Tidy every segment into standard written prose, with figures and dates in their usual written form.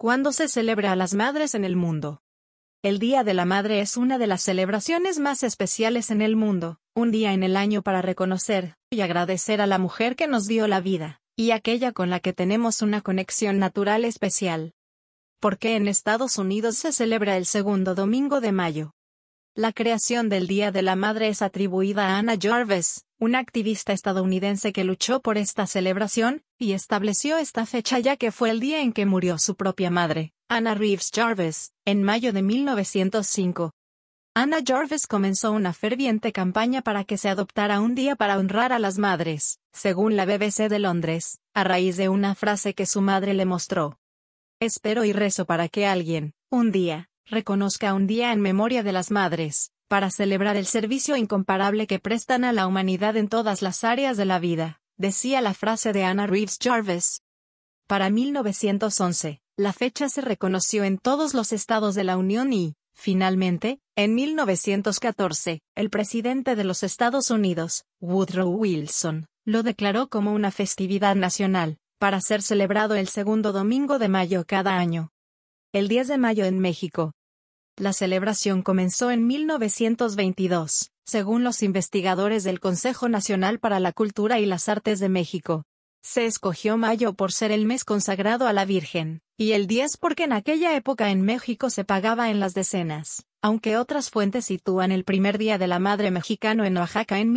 ¿Cuándo se celebra a las madres en el mundo? El Día de la Madre es una de las celebraciones más especiales en el mundo, un día en el año para reconocer y agradecer a la mujer que nos dio la vida, y aquella con la que tenemos una conexión natural especial. ¿Por qué en Estados Unidos se celebra el segundo domingo de mayo? La creación del Día de la Madre es atribuida a Anna Jarvis, una activista estadounidense que luchó por esta celebración, y estableció esta fecha ya que fue el día en que murió su propia madre, Anna Reeves Jarvis, en mayo de 1905. Anna Jarvis comenzó una ferviente campaña para que se adoptara un día para honrar a las madres, según la BBC de Londres, a raíz de una frase que su madre le mostró. Espero y rezo para que alguien, un día, reconozca un día en memoria de las madres, para celebrar el servicio incomparable que prestan a la humanidad en todas las áreas de la vida, decía la frase de Anna Reeves Jarvis. Para 1911, la fecha se reconoció en todos los estados de la Unión y, finalmente, en 1914, el presidente de los Estados Unidos, Woodrow Wilson, lo declaró como una festividad nacional, para ser celebrado el segundo domingo de mayo cada año. El 10 de mayo en México. La celebración comenzó en 1922, según los investigadores del Consejo Nacional para la Cultura y las Artes de México. Se escogió mayo por ser el mes consagrado a la Virgen, y el 10 porque en aquella época en México se pagaba en las decenas, aunque otras fuentes sitúan el primer Día de la Madre mexicano en Oaxaca en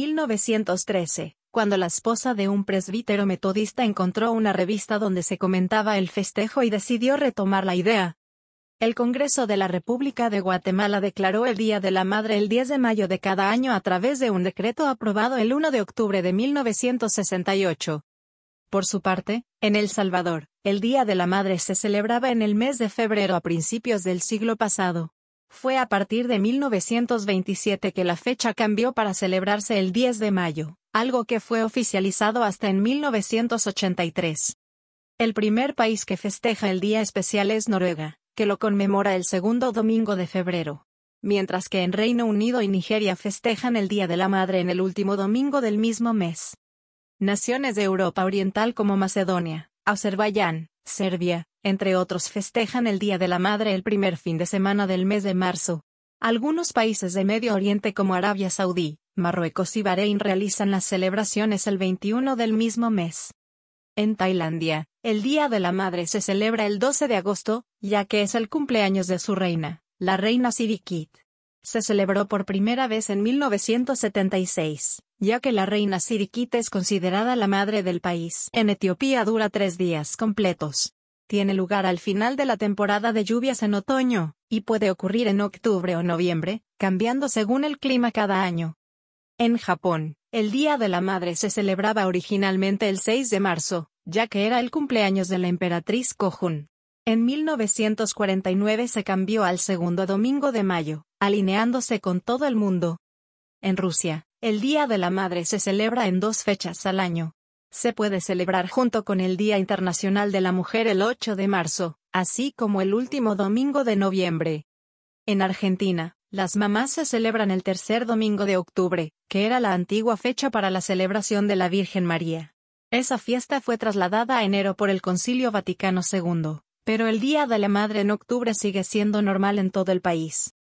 1913, cuando la esposa de un presbítero metodista encontró una revista donde se comentaba el festejo y decidió retomar la idea. El Congreso de la República de Guatemala declaró el Día de la Madre el 10 de mayo de cada año a través de un decreto aprobado el 1 de octubre de 1968. Por su parte, en El Salvador, el Día de la Madre se celebraba en el mes de febrero a principios del siglo pasado. Fue a partir de 1927 que la fecha cambió para celebrarse el 10 de mayo, algo que fue oficializado hasta en 1983. El primer país que festeja el día especial es Noruega, que lo conmemora el segundo domingo de febrero. Mientras que en Reino Unido y Nigeria festejan el Día de la Madre en el último domingo del mismo mes. Naciones de Europa Oriental como Macedonia, Azerbaiyán, Serbia, entre otros festejan el Día de la Madre el primer fin de semana del mes de marzo. Algunos países de Medio Oriente como Arabia Saudí, Marruecos y Bahrein realizan las celebraciones el 21 del mismo mes. En Tailandia, el Día de la Madre se celebra el 12 de agosto, ya que es el cumpleaños de su reina, la reina Sirikit. Se celebró por primera vez en 1976, ya que la reina Sirikit es considerada la madre del país. En Etiopía dura 3 días completos. Tiene lugar al final de la temporada de lluvias en otoño, y puede ocurrir en octubre o noviembre, cambiando según el clima cada año. En Japón, el Día de la Madre se celebraba originalmente el 6 de marzo, ya que era el cumpleaños de la emperatriz Kojun. En 1949 se cambió al segundo domingo de mayo, alineándose con todo el mundo. En Rusia, el Día de la Madre se celebra en 2 fechas al año. Se puede celebrar junto con el Día Internacional de la Mujer el 8 de marzo, así como el último domingo de noviembre. En Argentina, las mamás se celebran el tercer domingo de octubre, que era la antigua fecha para la celebración de la Virgen María. Esa fiesta fue trasladada a enero por el Concilio Vaticano II, pero el Día de la Madre en octubre sigue siendo normal en todo el país.